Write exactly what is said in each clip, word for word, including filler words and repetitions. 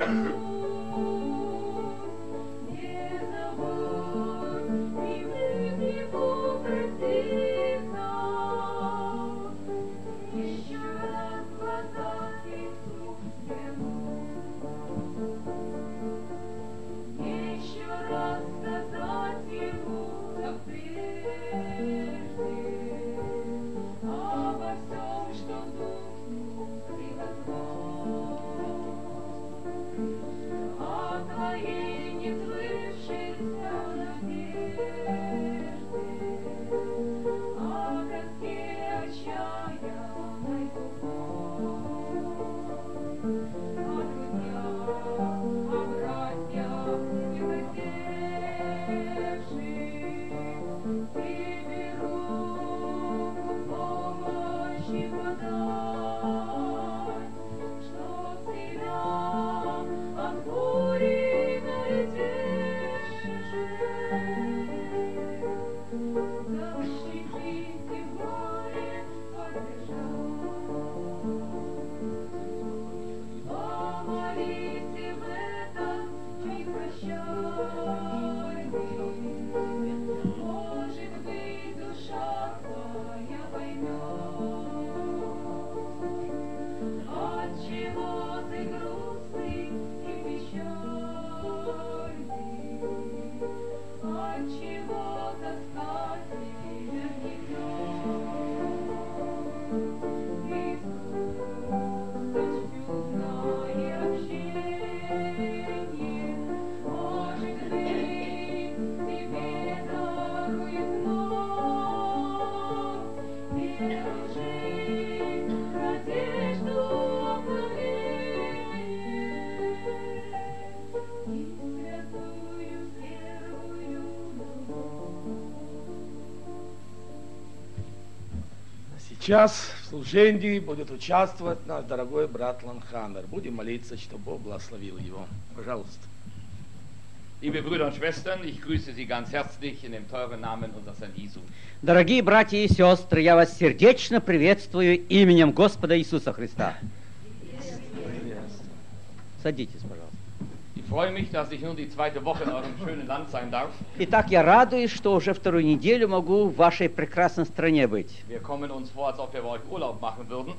Сейчас в служении будет участвовать наш дорогой брат Ланхаммер. Будем молиться, чтобы Бог благословил его. Пожалуйста. Liebe Brüder und Schwestern, ich grüße Sie ganz herzlich in dem teuren Namen unseres Herrn Jesu. Дорогие братья и сестры, я вас сердечно приветствую именем Господа Иисуса Христа. Садитесь, пожалуйста. Ich freue mich, dass ich nun die zweite Woche in eurem schönen Land sein darf. Итак, я радуюсь, что уже вторую неделю могу в вашей прекрасной стране быть. Wir kommen uns vor, als ob wir bei euch Urlaub machen würden.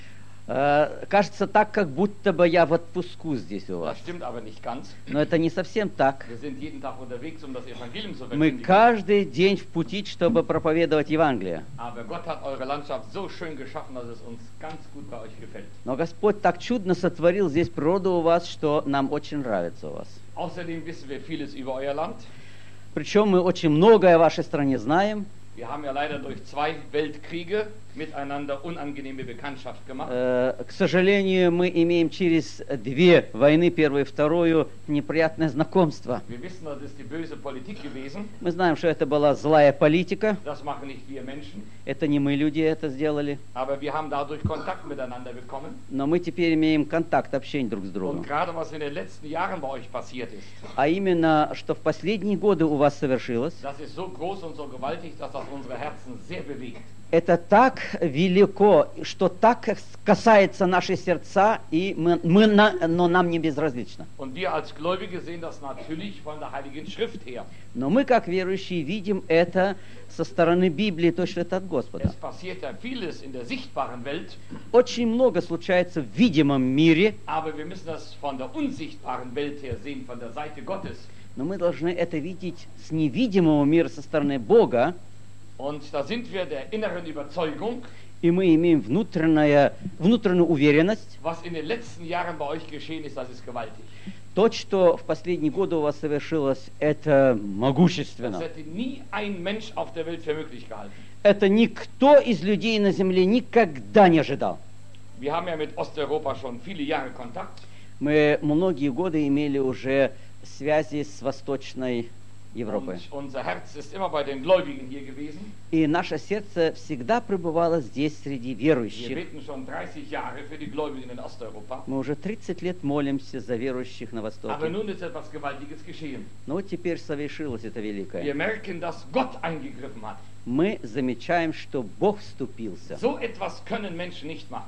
Э, кажется так, как будто бы я в отпуску здесь у вас. Das stimmt aber nicht ganz. Но это не совсем так. Wir sind jeden Tag unterwegs, um das Evangelium zu Мы verkündigen. каждый день в пути, чтобы проповедовать Евангелие. Aber Gott hat eure Landschaft so schön geschaffen, dass es uns ganz gut bei euch gefällt. Но Господь так чудно сотворил здесь природу у вас, что нам очень нравится у вас. Außerdem wissen wir vieles über euer Land. Причем мы очень многое о вашей стране знаем. Wir haben ja leider durch zwei Weltkriege miteinander unangenehme Bekanntschaft gemacht. Э, К сожалению, мы имеем через две войны, первую и вторую, неприятное знакомство. Wir wissen, das ist die böse Politik gewesen. Мы знаем, что это была злая политика. Das machen nicht wir Menschen. Это не мы, люди, это сделали. Aber wir haben dadurch Kontakt miteinander bekommen. Но мы теперь имеем контакт, общение друг с Und другом. gerade was in den letzten Jahren bei euch passiert ist, А именно, что в последние годы у вас совершилось, das ist so groß und so gewaltig, dass das unsere Herzen sehr bewegt. это так велико, что так касается наших сердца, и мы, мы на, но нам не безразлично. Und wir als Gläubige sehen das natürlich von der Heiligen Schrift her. Но мы, как верующие, видим это со стороны Библии, то, что это от Господа. Es passiert ja vieles in der sichtbaren Welt, Очень много случается в видимом мире, aber wir müssen das von der unsichtbaren Welt her sehen, von der Seite Gottes. но мы должны это видеть с невидимого мира со стороны Бога, Und da sind wir der inneren Überzeugung, и мы имеем внутренняя, внутреннюю уверенность. was in den letzten Jahren bei euch geschehen ist, das ist gewaltig. То, что в последние годы у вас совершилось, это Das могущественно. hätte nie ein Mensch auf der Welt für möglich gehalten. Это никто из людей на земле никогда не ожидал. Wir haben ja mit Osteuropa schon viele Jahre Kontakt. Мы многие годы имели уже связи с Восточной Европой. Und unser Herz ist immer bei den Gläubigen hier gewesen. И наше сердце всегда пребывало здесь среди Wir верующих. beten schon dreißig Jahre für die Gläubigen in Osteuropa. Мы уже тридцать лет молимся за верующих на Aber Востоке. nun ist etwas Gewaltiges geschehen. Но вот теперь совершилось это Wir великое. merken, dass Gott eingegriffen hat. Мы замечаем, что Бог вступился. So etwas können Menschen nicht machen.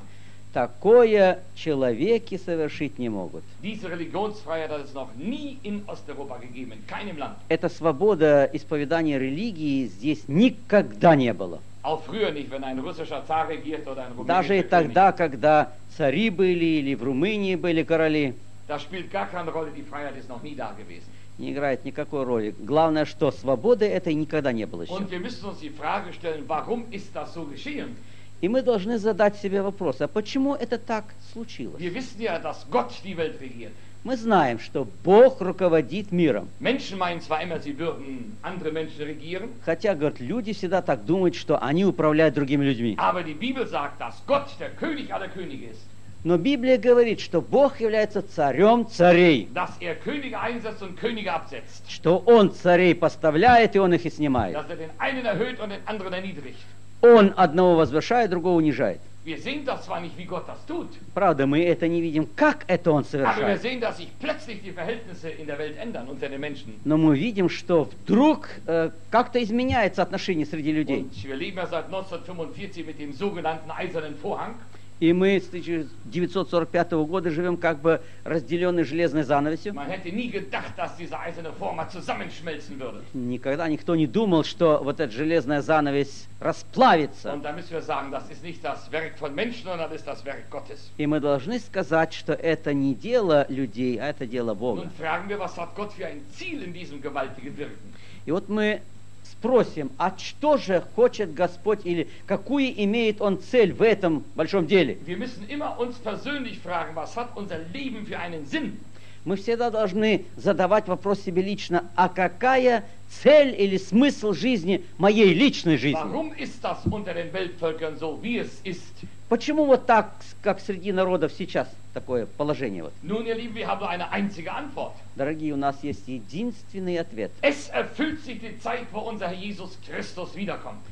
Такое человеки совершить не могут. Diese Religionsfreiheit hat es noch nie in Osteuropa gegeben, in keinem Land. Эта свобода исповедания религии здесь никогда не было. Auch früher nicht, wenn ein russischer Zar regiert oder ein Даже и rumänischer König. тогда, когда цари были или в Румынии были короли, Das spielt gar keine Rolle, die Freiheit ist noch nie da gewesen. не играет никакой роли. Главное, что свободы этой никогда не было еще. Und wir müssen uns die Frage stellen, warum ist das so geschehen? И мы должны задать себе вопрос, а почему это так случилось? Wir wissen ja, dass Gott die Welt regiert. Мы знаем, что Бог руководит миром. Menschen meinen zwar immer, sie würden andere Menschen regieren, Хотя, говорят, люди всегда так думают, что они управляют другими людьми. aber die Bibel sagt, dass Gott der König aller Könige ist. Но Библия говорит, что Бог является царем царей, Dass er Könige einsetzt und Könige absetzt. что Он царей поставляет, и Он их и снимает. Dass er den einen erhöht und den anderen erniedrigt. Он одного возвышает, другого унижает. Wir sehen das zwar nicht, wie Gott das tut, Правда, мы это не видим, как это Он aber wir совершает. sehen, dass sich plötzlich die Verhältnisse in der Welt ändern unter den Menschen. Но мы видим, что вдруг э, как-то изменяется отношение среди людей. Und wir leben ja seit neunzehnhundertfünfundvierzig mit dem sogenannten Eisernen Vorhang. И мы с тысяча девятьсот сорок пятого года живем как бы разделенной железной занавесью. Man hätte nie gedacht, dass dieser eiserne Vorhang mal zusammenschmelzen würde. Никогда никто не думал, что вот эта железная занавесь расплавится. Und da müssen wir sagen, das ist nicht das Werk von Menschen, sondern das ist das Werk Gottes. И мы должны сказать, что это не дело людей, а это дело Бога. Nun fragen wir, was hat Gott für ein Ziel in diesem gewaltigen Wirken? И вот мы спросим, а что же хочет Господь или какую имеет Он цель в этом большом деле? Wir müssen immer uns persönlich fragen, was hat unser Leben für einen Sinn? Мы всегда должны задавать вопрос себе лично, а какая цель или смысл жизни моей личной жизни? Warum ist das unter den Weltvölkern so, wie es ist? Почему вот так, как среди народов сейчас такое положение? Вот? Nun, ihr Lieben, wir haben nur eine einzige Antwort. Дорогие, у нас есть единственный ответ. Es erfüllt sich die Zeit, wo unser Herr Jesus Christus wiederkommt.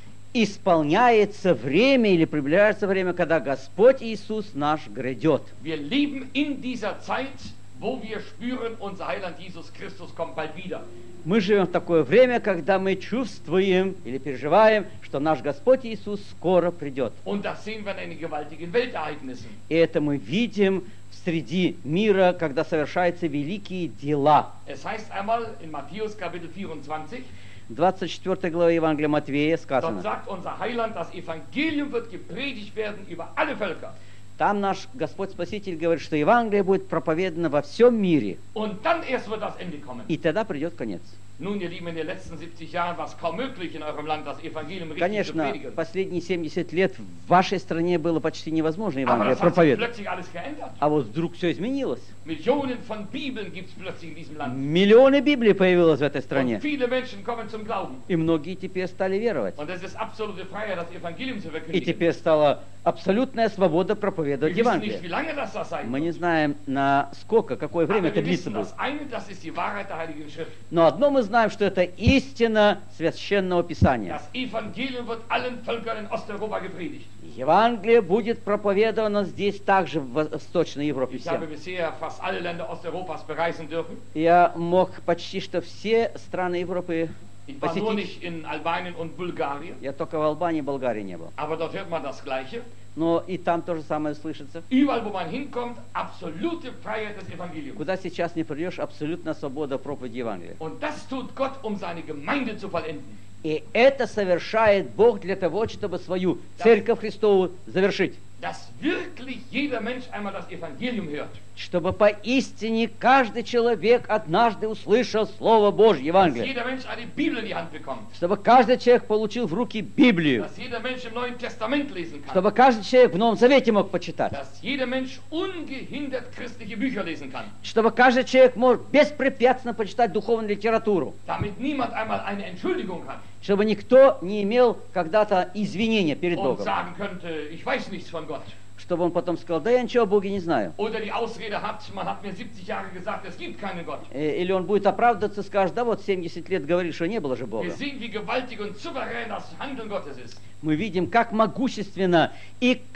Исполняется время или приближается время, когда Господь Иисус наш грядет. Wir leben in dieser Zeit, wo wir spüren, unser Heiland Jesus Christus kommt bald wieder. Мы живем в такое время, когда мы чувствуем или переживаем, что наш Господь Иисус скоро придет. Und das sehen wir in den gewaltigen Weltereignissen. И это мы видим среди мира, когда совершаются великие дела. Es heißt einmal in Matthäus Kapitel vierundzwanzig, В двадцать четвёртой главе Евангелия Матвея dort сказано, sagt unser Heiland, das Evangelium wird gepredigt werden über alle Völker. там наш Господь Спаситель говорит, что Евангелие будет проповедано во всем мире, Und dann erst wird das Ende kommen. и тогда придет конец. Nun, ihr Lieben, in den letzten siebzig Jahren war es kaum möglich, in eurem Land das Evangelium richtig zu Конечно, predigen. последние семьдесят лет в вашей стране было почти невозможно Aber Евангелие das hat sich проповедовать. plötzlich alles geändert. А вот вдруг все изменилось. Millionen von Bibeln gibt es plötzlich in diesem Land. Миллионы Библий появилось в этой Und стране. viele Menschen kommen zum Glauben. И многие теперь стали веровать. Und es ist absolute Freiheit, das Evangelium zu И verkündigen. теперь стала абсолютная свобода проповедовать Wir wissen nicht, wie Евангелие. lange das, das sein Мы не wird. знаем, на сколько, какое время Aber это wir длиться wissen будет. das eine, das ist die Wahrheit der Heiligen Schrift. Но одно мы знаем, что это истина Священного Писания. Das Evangelium wird allen Völkern in Osteuropa gepredigt. Евангелие будет проповедовано здесь также в Восточной Европе Ich habe всем. bisher fast alle Länder Osteuropas bereisen dürfen. Я мог почти что все страны Европы Ich war nur посетить. nicht in Albanien und Bulgarien, Я только в Албании и Болгарии не был. aber dort hört man das Gleiche. Но и там то же самое слышится. Überall, wo man hinkommt, absolute Freiheit des Evangeliums. Куда сейчас не придешь, абсолютная свобода проповеди Евангелия. Und das tut Gott, um seine Gemeinde zu vollenden. И это совершает Бог для того, чтобы свою Церковь Христову завершить. Dass wirklich jeder Mensch einmal das Evangelium hört. Чтобы поистине каждый человек однажды услышал Слово Божье, Dass Евангелие. jeder Mensch eine Bibel in die Hand bekommt. Чтобы каждый человек получил в руки Библию. Dass jeder Mensch im Neuen Testament lesen kann. Чтобы каждый человек в Новом Завете мог почитать. Dass jeder Mensch ungehindert christliche Bücher lesen kann. Чтобы каждый человек мог беспрепятственно почитать духовную литературу. Damit niemand einmal eine Entschuldigung hat Чтобы никто не имел когда-то извинения перед und Богом. sagen könnte, ich weiß nichts von Gott. Чтобы он потом сказал, да я ничего о Боге не знаю. Oder die Ausrede hat, man hat mir siebzig Jahre gesagt, es gibt keinen Gott. Э, Или он будет оправдываться и скажет, да вот семьдесят лет говорит, что не было же Бога. Wir sehen, wie gewaltig und souverän das Handeln Gottes ist. Мы видим, как могущественно и как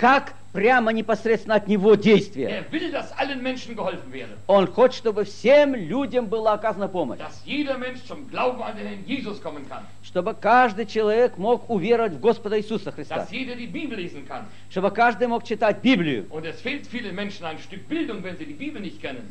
прямо непосредственно от Него действия. Er will, dass allen Menschen geholfen werde. Он хочет, чтобы всем людям была оказана помощь. Dass jeder Mensch zum Glauben an den Herrn Jesus kommen kann. Чтобы каждый человек мог уверовать в Господа Иисуса Христа. Dass jeder die Bibel lesen kann. Чтобы каждый мог читать Библию. Und es fehlt vielen Menschen ein Stück Bildung, wenn sie die Bibel nicht kennen.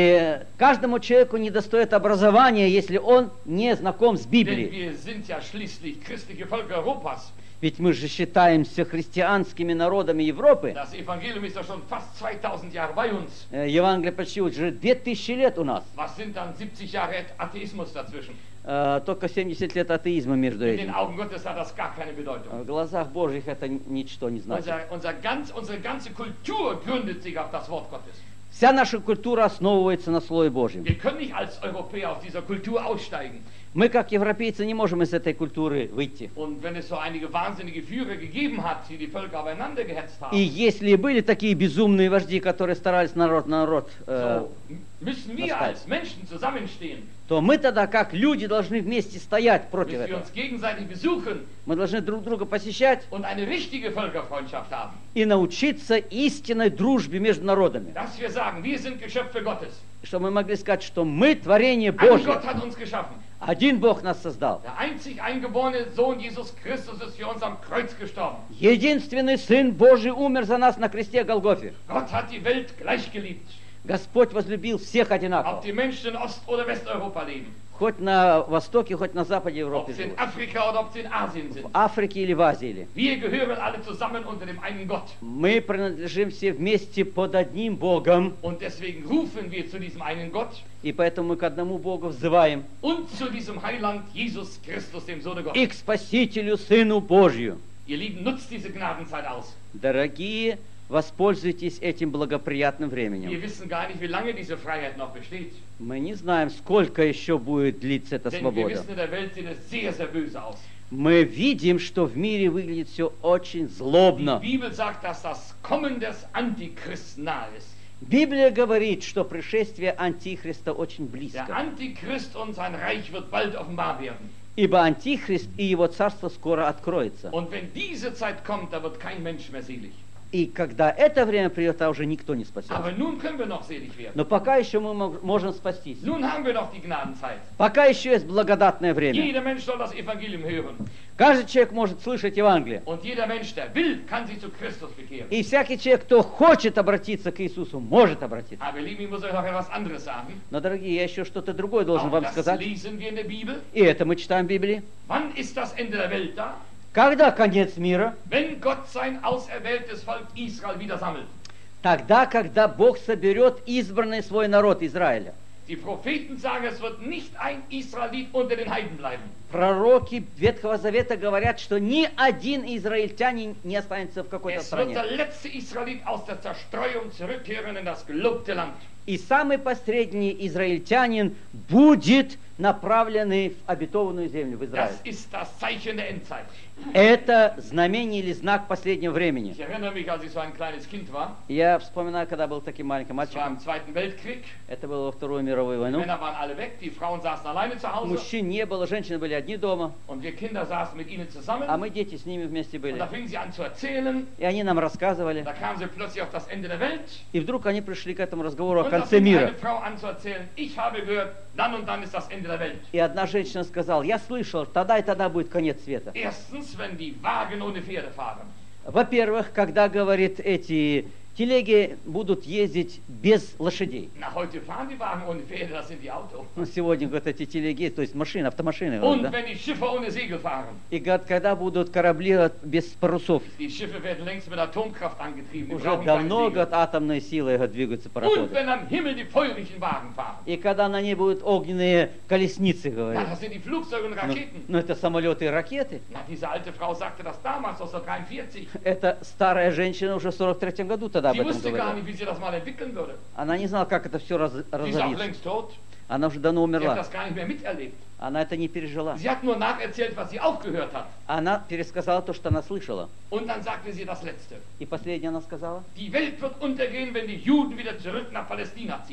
И каждому человеку недостает образования, если он не знаком с Denn Библией. wir sind ja schließlich christliche Volk Europas. Ведь мы же считаемся христианскими народами Европы. Das Evangelium ist ja schon fast zweitausend Jahre bei uns. Э, Евангелие почти уже две тысячи лет у нас. Was sind dann siebzig Jahre Atheismus dazwischen? Э, Только семьдесят лет атеизма между In den этим. Augen Gottes hat das gar keine В Bedeutung. глазах Божьих это ничто не значит. Unser, unser ganz, unsere ganze Kultur gründet sich auf das Wort Gottes. Вся наша культура основывается на Слове Божьем. Wir können nicht als Europäer aus dieser Kultur aussteigen. Мы, как европейцы, не можем из этой культуры выйти. Und wenn es so einige wahnsinnige Führer gegeben hat, die die Völker aufeinander gehetzt haben, И если были такие безумные вожди, которые старались народ на народ, э, so müssen wir Pascal. als Menschen zusammenstehen. то мы тогда, как люди, должны вместе стоять против Müssen wir этого. uns gegenseitig besuchen Мы должны друг друга посещать und eine richtige Völkerfreundschaft haben. и научиться истинной дружбе между народами. Dass wir sagen, wir sind Geschöpfe Gottes. Чтобы мы могли сказать, что мы творение Ein Божье. Gott hat uns geschaffen. Один Бог нас создал. Der einzig eingeborene Sohn Jesus Christus ist für uns am Kreuz gestorben. Единственный Сын Божий умер за нас на кресте Голгофе. Gott hat die Welt gleich geliebt. Господь возлюбил всех Ob одинаково. die Menschen in Ost- oder Westeuropa leben. Хоть на востоке, хоть на западе Ob Европы sie in живут. Afrika oder ob sie in Asien sind. В Африке или в Азии. Wir gehören alle zusammen unter dem einen Gott. Мы принадлежим все вместе под одним Богом. Und deswegen rufen wir zu diesem einen Gott И поэтому мы к одному Богу взываем. und zu diesem Heiland Jesus Christus, dem Sohne И Gottes. к Спасителю, Сыну Божию. Ihr Lieben, nutzt diese Gnadenzeit aus. Дорогие, воспользуйтесь этим благоприятным Wir временем. wissen gar nicht, wie lange diese Freiheit noch besteht. Мы не знаем, сколько еще будет длиться эта Denn wir свобода. wissen, in der Welt sieht es sehr, sehr böse aus. Мы видим, что в мире выглядит все очень Die злобно. Bibel sagt, dass das Kommen des Antichristen nahe ist. Библия говорит, что пришествие Антихриста очень Der близко. Antichrist und sein Reich wird bald offenbar werden. Ибо Антихрист и его царство скоро откроется. Und wenn diese Zeit kommt, da wird kein Mensch mehr selig. И когда это время придет, тогда уже никто не Aber спасется. nun können wir noch selig werden. Но пока еще мы мог- можем спастись. Nun haben wir noch die Gnadenzeit. Пока еще есть благодатное время. Jeder Mensch soll das Evangelium hören. Каждый человек может слышать Евангелие. Und jeder Mensch, der will, kann sich zu Christus bekehren. И всякий человек, кто хочет обратиться к Иисусу, может обратиться. Aber ihr Lieben, ich muss euch noch etwas anderes sagen. Но, дорогие, я еще что-то другое должен Auch вам das сказать. lesen wir in der Bibel. И это мы читаем в Библии. Wann ist das Ende der Welt da? Когда конец мира? Wenn Gott sein auserwähltes Volk Israel wieder sammelt. Тогда, когда Бог соберет избранный свой народ Израиля. Die Propheten sagen, es wird nicht ein Israelit unter den Heiden bleiben. Пророки Ветхого Завета говорят, что ни один израильтянин не останется в какой-то Es wird стране. der letzte Israelit aus der Zerstreuung zurückkehren in das gelobte Land. И самый последний израильтянин будет направленный в обетованную землю, в Израиль. Das ist das Zeichen der Endzeit. Это знамение или знак последнего времени. Ich erinnere mich, als ich so ein kleines Kind war, Я вспоминаю, когда был таким маленьким es war мальчиком. im Zweiten Weltkrieg, Это было во Вторую мировую die войну. Männer waren alle weg, die Frauen saßen alleine zu Hause Мужчин не было, женщины были одни дома, und wir Kinder saßen mit ihnen zusammen а мы дети с ними вместе und были. da fingen sie an zu erzählen, И они нам рассказывали. da kamen sie plötzlich auf das Ende der Welt И вдруг они пришли к этому разговору о und da конце fing мира. eine Frau an zu erzählen, ich habe gehört, dann und dann ist das Ende der Welt. И одна женщина сказала, я слышал, тогда и тогда будет конец света. Erstens, wenn die Wagen ohne Pferde fahren. Во-первых, когда, говорит, эти телеги будут ездить без лошадей. Na, heute fahren die Wagen ohne Pferde, das sind die Autos. Ну, сегодня, говорит, эти телеги, то есть машины, автомашины. говорит, Und да? wenn die Schiffe ohne Segel fahren. И говорит, когда будут корабли от- без парусов. Die Schiffe werden längst mit Atomkraft angetrieben. Die Уже brauchen keine давно, Segel. говорит, атомной силой говорит, двигаются Und пароходы. wenn am Himmel die feurigen Wagen fahren. И когда на ней будут огненные колесницы, Ja, говорит. das sind die Flugzeuge und Ну, Raketen. ну, это самолеты и ракеты. Na, diese alte Frau sagte das damals, neunzehnhundertdreiundvierzig. Это старая женщина уже в сорок третьем году тогда об Sie этом wusste gar говорила. nicht, wie sie das mal entwickeln würde. Она не знала, как это все раз, Sie ist auch разовьется. längst tot. Она уже давно Sie hat умерла. das gar nicht mehr miterlebt. Она это не пережила. Sie hat nur nacherzählt, was sie auch gehört hat. Она пересказала то, что она слышала. Und dann sagte sie das Letzte. И последнее она сказала. Die Welt wird untergehen, wenn die Juden wieder zurück nach Palästina ziehen.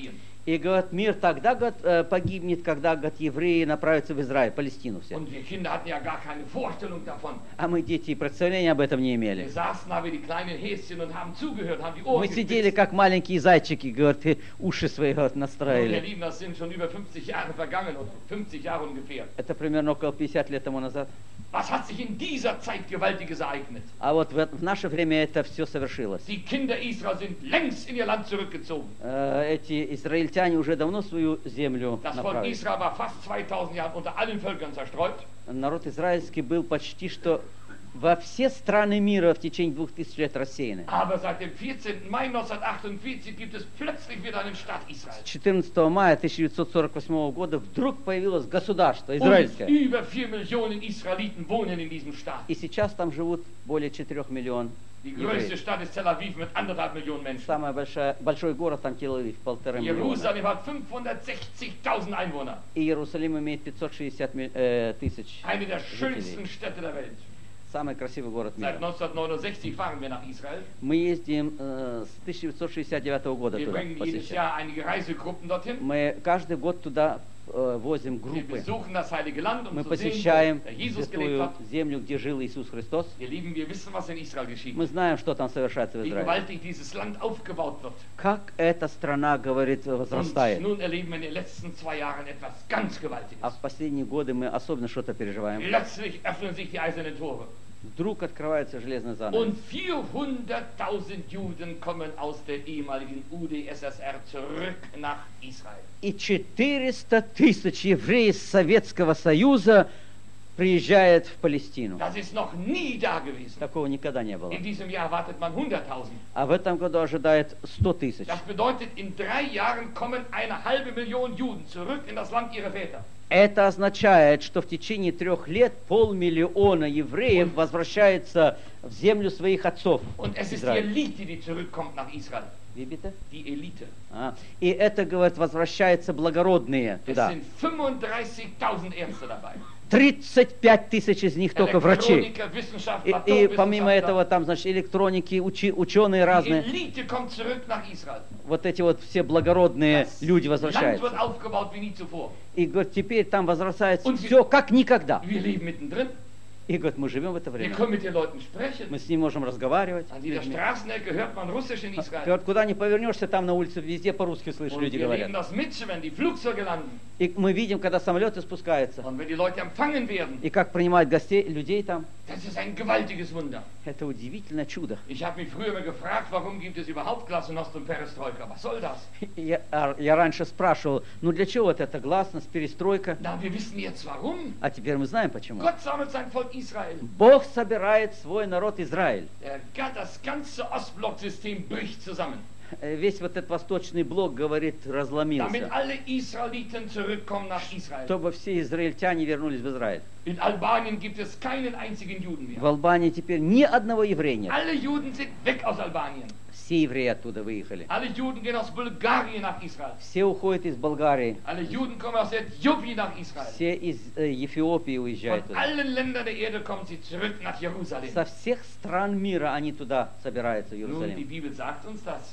И говорит, мир тогда говорит, э, погибнет, когда говорит, евреи направятся в Израиль, Палестину все. Und wir Kinder hatten ja gar keine Vorstellung davon. А мы, дети, и представления об этом не Wir имели. saßen da wie die kleinen Häschen und haben zugehört, haben die Ohren Мы сидели, gespitzt. как маленькие зайчики, говорит, и уши свои говорит, Und ihr настроили. Lieben, das sind schon über fünfzig Jahre vergangen, und fünfzig Jahre ungefähr. Это примерно около пятьдесят лет тому назад. Was hat sich in dieser Zeit Gewaltiges ereignet? А вот в, в наше время это все совершилось. Die Kinder Israel sind längst in ihr Land zurückgezogen. Э, Эти израильтяне уже давно свою землю Das Volk направили. Israel war fast zweitausend Jahre unter allen Völkern zerstreut. Народ израильский был почти что во все страны мира в течение двух тысяч лет рассеяны. Aber seit dem vierzehnten Mai neunzehnhundertachtundvierzig gibt es plötzlich wieder einen Staat Israel. С четырнадцатого мая тысяча девятьсот сорок восьмого года вдруг появилось государство Und израильское. über vier Millionen Israeliten wohnen in diesem Staat. И сейчас там живут более четырех миллионов Die größte евреев. Stadt ist Tel Aviv mit anderthalb Millionen Menschen. Самый большой, большой город там Тель-Авив, полтора миллиона. Jerusalem hat fünfhundertsechzigtausend Einwohner. И Иерусалим имеет пятьсот шестьдесят ми- э, тысяч Eine der жителей. schönsten Städte der Welt. Самый красивый город Seit мира. neunzehnhundertneunundsechzig fahren wir nach Israel. Мы ездим э, с тысяча девятьсот шестьдесят девятого года Wir туда bringen jedes посещать. Jahr einige Reisegruppen dorthin. Мы каждый год туда э, возим Wir группы. besuchen das Heilige Land, um Мы zu sehen, посещаем wo der Jesus gelebt святую hat. землю, где жил Иисус Христос. Ihr Lieben, wir wissen, was in Israel geschieht. Мы знаем, что там совершается в Wie Израиле. gewaltig dieses Land aufgebaut wird. Как эта страна, говорит, Und возрастает. nun erleben wir in den letzten zwei Jahren etwas ganz А Gewaltiges. в последние годы мы особенно что-то переживаем. Plötzlich öffnen sich die eisernen Tore. Вдруг открывается железный занавес. Und vierhunderttausend Juden kommen aus der ehemaligen U d S S R zurück nach Israel. И четыреста тысяч евреев Советского Союза приезжает в Палестину. Das ist noch nie da gewesen. Такого никогда не было. In diesem Jahr erwartet man hunderttausend. А в этом году ожидает сто тысяч. Das bedeutet, in drei Jahren kommen eine halbe Million Juden zurück in das Land ihrer Väter. Это означает, что в течение трех лет полмиллиона евреев возвращается в землю своих отцов. Und es ist die Израиль. Elite, die zurückkommt nach Israel. Wie bitte? Die Elite. А, и это, говорит, возвращаются благородные Es туда. sind fünfunddreißigtausend Ärzte dabei. тридцать пять тысяч из них только врачи. Elektroniker, И, Wissenschaftler, и помимо Naturwissenschaftler. этого там, значит, электроники, учи, ученые Die разные. Elite kommt zurück nach Israel. Вот эти вот все благородные Das люди Land wird возвращаются. aufgebaut wie nie zuvor. И, говорит, теперь там возвращается Und wir- все как никогда. Wir leben mittendrin. И, говорит, мы живем в это Wir время. können mit den Leuten sprechen. Мы с ним можем разговаривать. An jeder Straßenecke hört man Russisch in Israel. Говорит, куда ни повернешься, там на улице везде по-русски слышишь, Und люди wir говорят. leben das mit, wenn die Flugzeuge landen. И мы видим, когда самолеты спускаются, Und wenn die Leute empfangen werden. и как принимают гостей, людей там. Das ist ein gewaltiges Wunder. Это удивительное чудо. Ich habe mich früher mal gefragt, warum gibt es überhaupt Glasnost und Perestroika? Was soll das? Я, а, я раньше спрашивал, ну для чего вот это гласность, перестройка? Na, wir wissen jetzt warum. А теперь мы знаем почему. Gott sammelt sein Volk Israel. Бог собирает свой народ Израиль. Der, das ganze Ostblocksystem bricht zusammen. Э, Весь вот этот восточный блок, говорит, Damit разломился. alle Israeliten zurückkommen nach Israel. Чтобы все израильтяне вернулись в Израиль. In Albanien gibt es keinen einzigen Juden В mehr. Албании теперь ни одного еврея нет. Alle Juden sind weg aus Albanien. Все евреи оттуда выехали. Alle Juden gehen aus Bulgarien nach Israel. Все уходят из Болгарии. Alle Juden kommen aus Äthiopien nach Israel. Все из э, Эфиопии уезжают Von туда. allen Ländern der Erde kommen sie zurück nach Jerusalem. Со всех стран мира они туда собираются, в Nun, die Иерусалим. Bibel sagt uns das.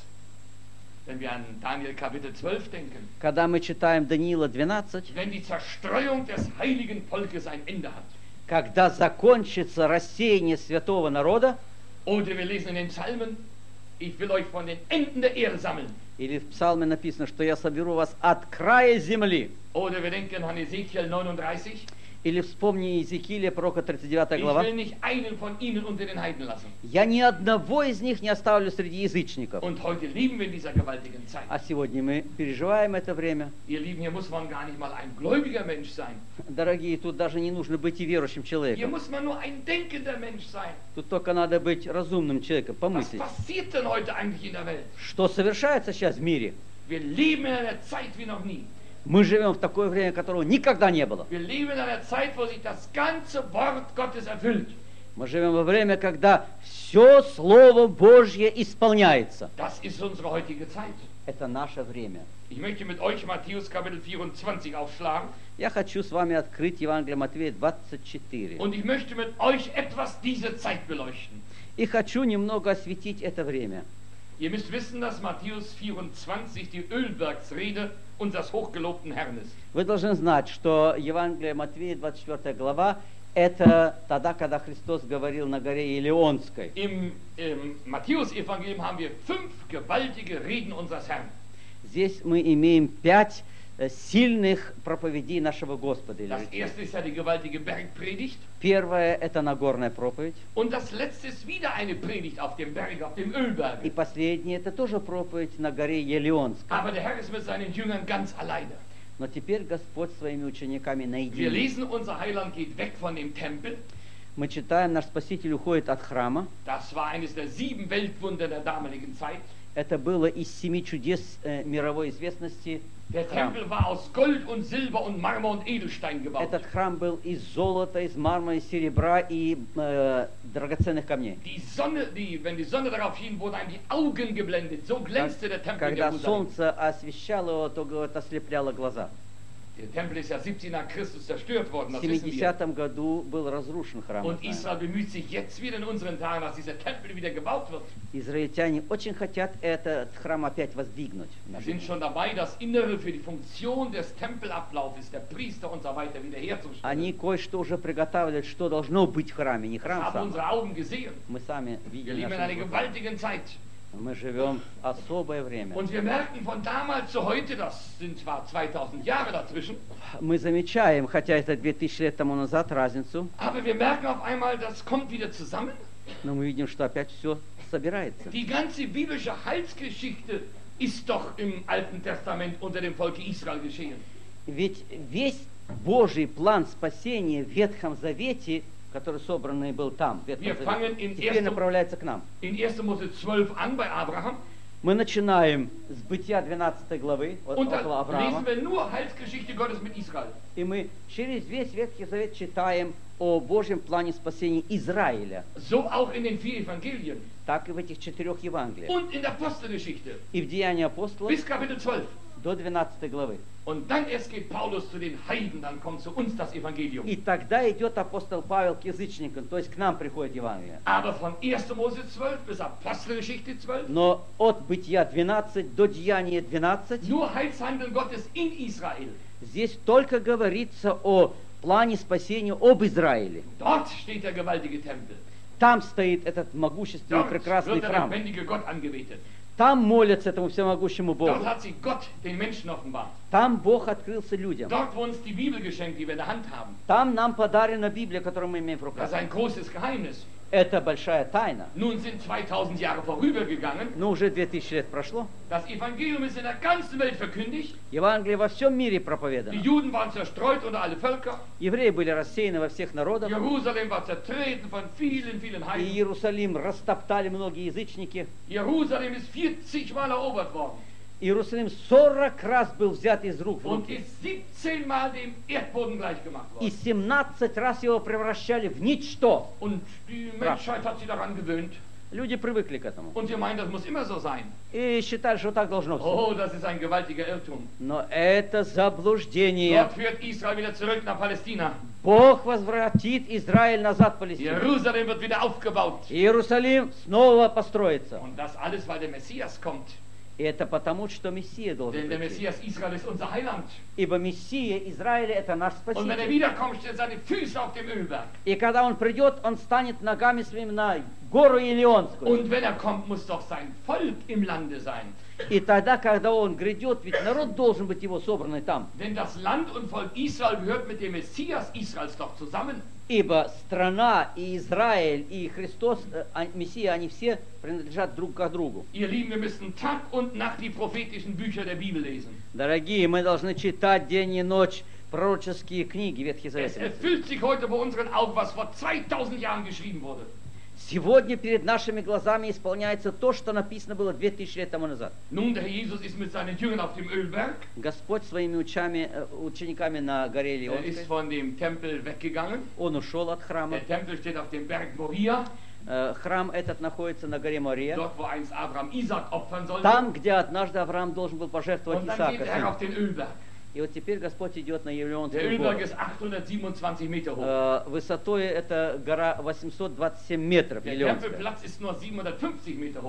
Wenn wir an Daniel Kapitel zwölf denken. Когда мы читаем Даниила двенадцать, Wenn die Zerstreuung des heiligen Volkes ein Ende hat. когда закончится рассеяние святого народа, Oder wir lesen in den Psalmen, ich will euch von den Enden der Erde sammeln. или в Псалме написано, что я соберу вас от края земли. Oder wir denken an Ezekiel neununddreißig. Или вспомни Иезекииля, пророка тридцать девятая Ich глава. will nicht einen von ihnen unter den Heiden lassen. Я ни одного из них не оставлю среди язычников. Und heute leben wir in dieser gewaltigen Zeit. А сегодня мы переживаем это время. Ihr Lieben, hier muss man gar nicht mal ein gläubiger Mensch sein. Дорогие, тут даже не нужно быть и верующим Hier человеком. muss man nur ein denkender Mensch sein. Тут только надо быть разумным человеком, Was помыслить. passiert denn heute eigentlich in der Welt? Что совершается сейчас в мире? Wir leben in einer Zeit wie noch nie. Мы живем в такое время, которого никогда не было. Wir leben in einer Zeit, wo sich das ganze Wort Gottes erfüllt. Мы живем во время, когда все Слово Божье исполняется. Das ist unsere heutige Zeit. Это наше время. Ich möchte mit euch Matthäus Kapitel vierundzwanzig aufschlagen Я хочу с вами открыть Евангелие Матвея двадцать четыре. und ich möchte mit euch etwas diese Zeit beleuchten. И хочу немного осветить это время. Ihr müsst wissen, dass Matthäus vierundzwanzig die Ölbergsrede unseres hochgelobten Herrn ist. Вы должны знать, что Евангелие Матвея, двадцать четвёртая глава, это тогда, когда Христос говорил на горе Елеонской. Im, im Matthäus-Evangelium haben wir fünf gewaltige Reden unseres Herrn. Здесь мы имеем пять э, сильных проповедей нашего Господа. или Das речей. erste ist ja die gewaltige Bergpredigt. Первое – это Нагорная проповедь. Und das letzte ist wieder eine Predigt auf dem Berg, auf dem Ölberg. И последнее – это тоже проповедь на горе Елеонской. Aber der Herr ist mit seinen Jüngern ganz alleine. Но теперь Господь своими учениками Wir наедине. lesen, unser Heiland geht weg von dem Tempel. Мы читаем, наш Спаситель уходит от храма. Das war eines der sieben Weltwunder der damaligen Zeit. Это было из семи чудес э, мировой известности. Der Храм. Tempel war aus Gold und Silber und Marmor und Edelstein gebaut. Этот храм был из золота, из мармара, из серебра и э, драгоценных камней. Die Sonne, die, wenn die Sonne darauf schien, wurden einem die Augen geblendet. So glänzte der Tempel in Когда Jerusalem. солнце освещало его, то говорит, ослепляло глаза. Der Tempel ist ja siebzig nach Christus zerstört worden, В das wissen wir. семидесятом году был разрушен храм. мы Und знаем. Israel bemüht sich jetzt wieder in unseren Tagen, dass dieser Tempel wieder gebaut wird. Израильтяне очень хотят этот храм опять воздвигнуть. Wir sind schon dabei, das Innere für die Funktion des Tempelablaufes, der Priester und so weiter wiederherzustellen. Они кое-что уже приготавливают, что должно быть в храме, не Das храм haben сам. unsere Augen gesehen. Мы сами Wir видим leben in нашими einer глазами. gewaltigen Zeit. Мы живем особое время. Und wir merken von damals zu heute, das sind zwar zweitausend Jahre dazwischen, Мы замечаем, хотя это две тысячи лет тому назад, разницу, aber wir merken auf einmal, das kommt wieder zusammen. но мы видим, что опять все собирается. Die ganze biblische Heilsgeschichte ist doch im Alten Testament unter dem Volke Israel geschehen. Ведь весь Божий план спасения в Ветхом Завете, который собранный был там, в Ветхом Wir fangen Завете, in теперь ersten- направляется к нам. In erster Mose zwölf an bei Abraham Мы начинаем с Бытия двенадцатой главы, вот und около dann Авраама, lesen wir nur Heilsgeschichte Gottes mit Israel. и мы через весь Ветхий Завет читаем о Божьем плане спасения Израиля, So auch in den vier Evangelien так и в этих четырех Евангелиях. und in der Apostelgeschichte И в Деянии апостолов bis Kapitel zwölf. до двенадцатой главы. Und dann erst geht Paulus zu den Heiden, dann kommt zu uns das Evangelium. И тогда идет апостол Павел к язычникам, то есть к нам приходит Евангелие. Aber von erster Mose zwölf bis Apostelgeschichte zwölf, Но от Бытия двенадцать до Деяния двенадцать nur Heilshandeln Gottes in Israel. здесь только говорится о плане спасения об Израиле. Dort steht der gewaltige Tempel. Там стоит этот могущественный, Dort прекрасный wird der храм. lebendige Gott angebetet. Там молятся этому всемогущему Богу. Dort hat sich Gott den Menschen offenbart. Там Бог открылся людям. Dort wurde uns die Bibel geschenkt, die wir in der Hand haben. Там нам подарена Библия, которую мы имеем в Das руках. ist ein großes Geheimnis. Это большая тайна. Nun sind zweitausend Jahre vorübergegangen. Но уже две тысячи лет прошло. Das Evangelium ist in der ganzen Welt verkündigt. Евангелие во всем мире Die проповедано. Juden waren zerstreut unter alle Völker. Евреи были рассеяны во всех народах. Jerusalem war zertreten von vielen, vielen И Heiden. Иерусалим растоптали многие язычники. Jerusalem ist vierzig Mal erobert worden Иерусалим сорок раз был взят из рук в und руки. ist siebzehn Mal dem Erdboden gleichgemacht И worden. семнадцать раз его превращали в ничто. Und die Menschheit hat sich daran gewöhnt. Люди привыкли к этому. Und wir meinen, das muss immer so sein. И считали, что так должно все. Oh, das ist ein gewaltiger Irrtum. Но это заблуждение. Gott führt Israel wieder zurück nach Palästina. Бог возвратит Израиль назад в Палестину. Jerusalem wird wieder aufgebaut. Иерусалим снова построится. Und das alles, weil der Messias kommt. И это потому, что Мессия должен Denn der прийти. Messias Israel ist unser Heiland. Ибо Мессия Израиля это наш Und wenn er Спаситель. wiederkommt, stellt seine Füße auf dem Ölberg. И когда Он придет, Он станет ногами своими на гору Елеонскую. Und wenn er kommt, muss doch sein Volk im Lande sein. И тогда, когда Он грядет, ведь народ должен быть Его собранный там. Denn das Land und Volk Israel gehört mit dem Messias Israels doch zusammen. Ибо страна и Израиль, и Христос, э, а- Мессия, они все принадлежат друг к другу. Ihr Lieben, wir müssen Tag und Nacht die prophetischen Bücher der Bibel lesen. Дорогие, мы должны читать день и ночь пророческие книги Ветхий Es Завет. erfüllt sich heute vor unseren Augen, was vor zweitausend Jahren geschrieben wurde. Сегодня перед нашими глазами исполняется то, что написано было две тысячи лет тому назад. Nun, der Herr Jesus ist mit seinen Jüngern auf dem Ölberg. Господь своими учами, э, учениками на горе Er ist Илионской, von dem Tempel weggegangen. Он ушел от храма. Der Tempel steht auf dem Berg Moria, Э, Храм этот находится на горе Мория, dort wo einst Abraham Isaac opfern sollte. там, где однажды Авраам должен был пожертвовать Und dann geht Исаака. er auf сына. den Ölberg. И вот теперь Господь идет на Der Елеонскую Ölberg гору. ist achthundertsiebenundzwanzig Meter hoch. Э, Высотой эта гора восемьсот двадцать семь метров, Der Елеонская. Tempelplatz ist nur siebenhundertfünfzig Meter hoch.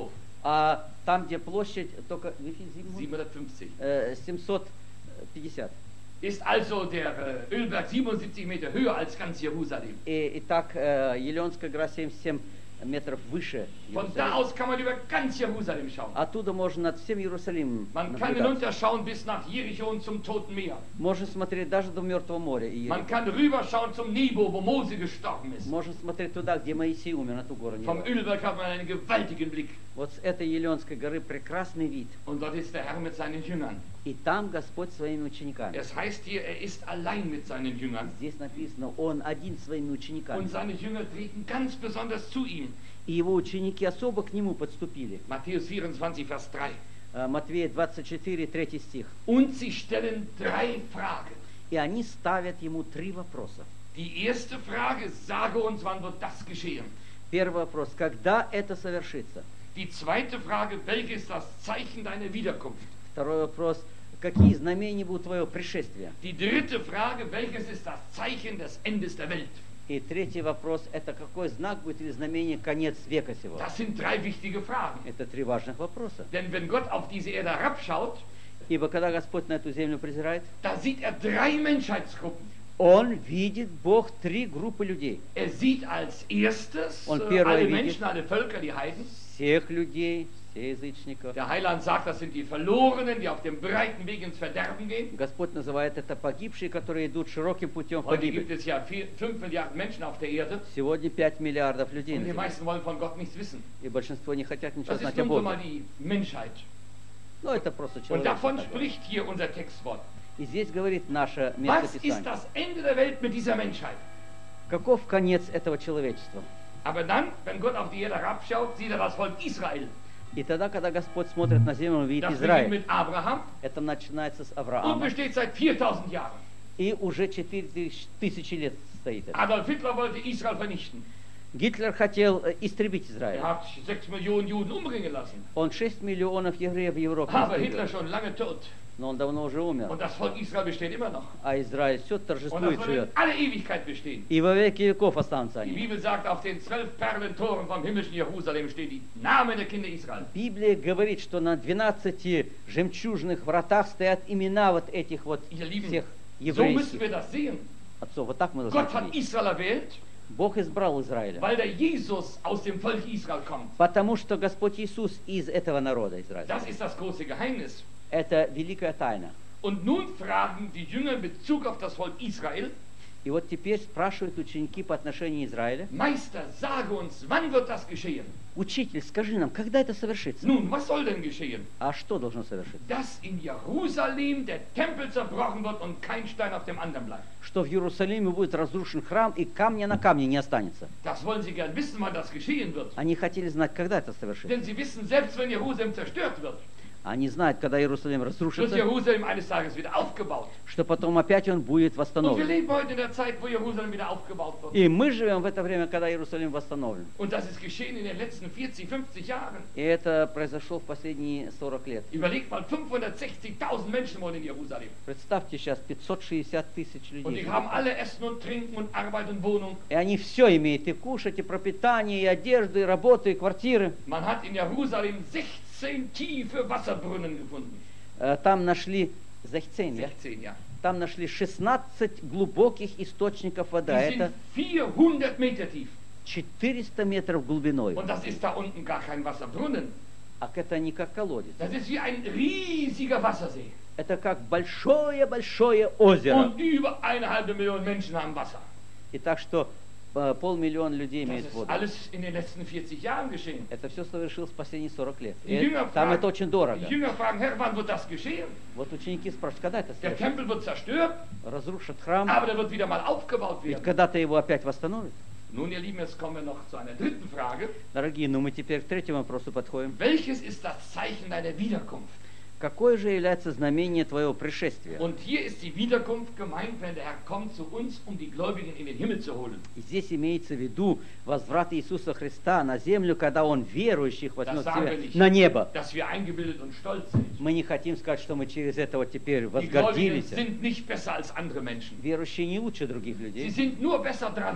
А там, где площадь, только siebenhundertfünfzig. э, семьсот пятьдесят. Ist also der äh, Ölberg siebenundsiebzig Meter höher als ganz Jerusalem. И, и так э, Елеонская гора семьдесят семь метров выше Von da Иерусалима. aus kann man über ganz Jerusalem schauen. Оттуда можно над всем Иерусалимом Man kann наблюдать. hinunterschauen bis nach Jericho und zum Toten Meer. Можно смотреть даже до Мертвого моря. И Man kann rüberschauen zum Nebo, wo Mose gestorben ist. можно смотреть туда, где Моисей умер, на ту гору Vom Нила. Ölberg hat man einen gewaltigen Blick. Вот с этой Елеонской горы прекрасный вид. Und dort ist der Herr mit seinen Jüngern. И там Господь своими учениками. Es heißt hier, er ist allein mit seinen Jüngern. Здесь написано, Он один своими учениками. Und seine Jünger treten ganz besonders zu ihm. И его ученики особо к Нему подступили. Matthäus vierundzwanzig, Vers drei. Э, Матвея двадцать четыре, третий стих. Und sie stellen drei Fragen. И они ставят Ему три вопроса. Die erste Frage, sage uns, wann wird das geschehen? Первый вопрос, когда это совершится? Die zweite Frage, welches ist das Zeichen deiner Wiederkunft? Второй вопрос, какие знамения будут твоего пришествия? Die dritte Frage, welches ist das Zeichen des Endes der Welt? И третий вопрос, это какой знак будет или знамение конец века сего? Das sind drei wichtige Fragen. Это три важных вопроса. Denn wenn Gott auf diese Erde herabschaut, Ибо когда Господь на эту землю презирает, da sieht er drei Menschheitsgruppen. Он видит, Бог, три группы людей. Er sieht als erstes Und äh, первое alle видит Menschen, alle Völker, die Heiden. всех людей, все язычников. Der Heiland sagt, das sind die Verlorenen, die auf dem breiten Weg ins Verderben gehen. Господь называет это погибшие, которые идут широким путем в Heute gibt погибель. es ja vier, fünf Milliarden Menschen auf der Erde. Сегодня пять миллиардов людей Und на die земле. meisten wollen von Gott nichts wissen. И большинство не хотят ничего Das ist знать о nun so mal Боге. die Menschheit. Ну, это просто Und человек. davon spricht hier unser Textwort. И здесь говорит наше Was ist местописание. das Ende der Welt mit dieser Menschheit? Каков конец этого человечества? Aber dann, wenn Gott auf die Erde herabschaut, sieht er das Volk Israel. И тогда, когда Господь смотрит на землю, он видит Das beginnt Израиль. mit Abraham Это начинается с und Авраама. besteht seit viertausend Jahren. И уже четыре тысячи лет стоит это. Adolf Hitler wollte Israel vernichten. Гитлер хотел э, истребить Er Израиль. hat sechs Millionen Juden umbringen lassen. Он шесть миллионов евреев в Европе Aber истребил. Hitler schon lange tot. Но он давно уже умер. Und das Volk Israel besteht immer noch. А Израиль все Und das торжествует, wird in живет. alle Ewigkeit bestehen. И во веки веков останутся Die они. Bibel sagt, auf den zwölf Perlentoren vom himmlischen Jerusalem stehen die Namen der Kinder Israel. Библия говорит, что на двенадцати жемчужных вратах стоят имена вот этих вот Ihr Lieben, всех so müssen еврейских wir das sehen. отцов. Вот так мы Gott должны hat видеть. Israel erwählt, Бог избрал Израиля. weil der Jesus aus dem Volk Israel kommt. Потому что Господь Иисус из этого народа Израиля. Das ist das große Geheimnis. Это великая тайна. Und nun fragen die Jünger in Bezug auf das Volk Israel, И вот теперь спрашивают ученики по отношению Израиля: Meister, sage uns, wann wird das geschehen? Учитель, скажи нам, когда это совершится? Nun, was soll denn geschehen? А что должно совершиться? Dass in Jerusalem der Tempel zerbrochen wird und kein Stein auf dem anderen bleibt. Что в Иерусалиме будет разрушен храм, и камня на камне не останется. Das wollen sie gern wissen, wann das geschehen wird. Они хотели знать, когда это совершится. Denn sie wissen, selbst wenn Jerusalem zerstört wird, Они знают, когда Иерусалим wird разрушится, Jerusalem eines Tages wieder aufgebaut. что потом опять он будет Und wir восстановлен. leben heute in der Zeit, wo Jerusalem wieder aufgebaut wird. И мы живем в это время, когда Иерусалим восстановлен. Und das ist geschehen in den letzten vierzig, fünfzig Jahren. И это произошло в последние сорок лет. Überlegt mal, fünfhundertsechzigtausend Menschen wohnen in Jerusalem. Представьте, сейчас пятьсот шестьдесят тысяч Und людей. die haben alle Essen und Trinken und Arbeit und Wohnung. И они все имеют, и кушать, и пропитание, и одежду, и работу, и квартиры. Man hat in Jerusalem sechzehn tiefe Wasserbrunnen gefunden. Э, Там нашли, sechzehn, ja? sechzehn, ja. Там нашли шестнадцать глубоких источников воды. А Die sind это vierhundert Meter tief. четыреста метров глубиной. Und das ist da unten gar kein Wasserbrunnen. А это не как колодец. Das ist wie ein riesiger Wassersee. Это как большое-большое озеро. Und über eine halbe Million Menschen haben Wasser. И так что э, полмиллиона людей Das имеют ist воду. alles in den letzten vierzig Jahren geschehen. Это все совершилось в последние сорок лет. И Die это- Jünger, там fragen, это очень дорого. die Jünger fragen, Herr, wann wird das geschehen? Вот ученики спрашивают, когда это Der совершится? Tempel wird zerstört, Разрушат храм, aber der wird wieder mal aufgebaut ведь werden. когда-то его опять восстановят. Nun, ihr Lieben, jetzt kommen wir noch zu einer dritten Frage. Дорогие, ну мы теперь к третьему вопросу подходим. Welches ist das Zeichen deiner Wiederkunft? Какое же является знамение твоего пришествия? Und hier ist die Wiederkunft gemeint, wenn der Herr kommt zu uns, um die Gläubigen in den Himmel zu holen. И здесь имеется в виду возврат Иисуса Христа на землю, когда Он верующих возьмет Das sagen wir себе nicht, на небо. dass wir eingebildet und stolz sind. Мы не хотим сказать, что мы через это вот теперь Die Gläubigen возгордились. sind nicht besser als andere Menschen. Верующие не лучше других Sie людей. sind nur besser dran.